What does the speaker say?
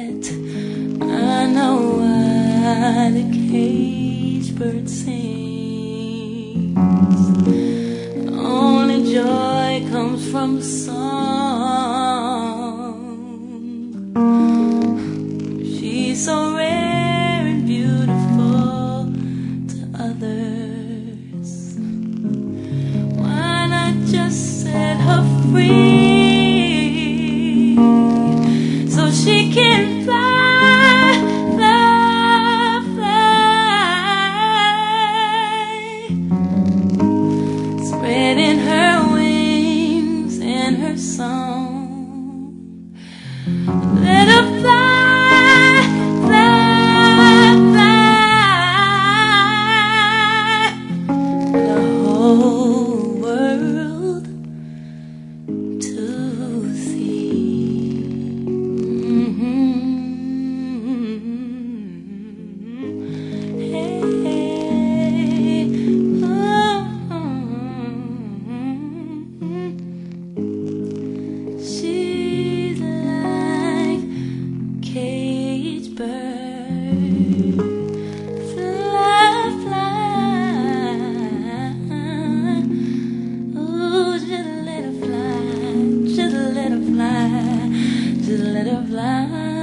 I know why the caged bird sings. Only joy comes from the song. She's so rare and beautiful to others. Why not just set her free so she can fly, fly, fly, spreading her wings and her song. Let her fly, fly, fly, the whole world to see. Hey, she's like caged bird, fly, fly. Ooh, just let her fly, just let her fly, just let her fly.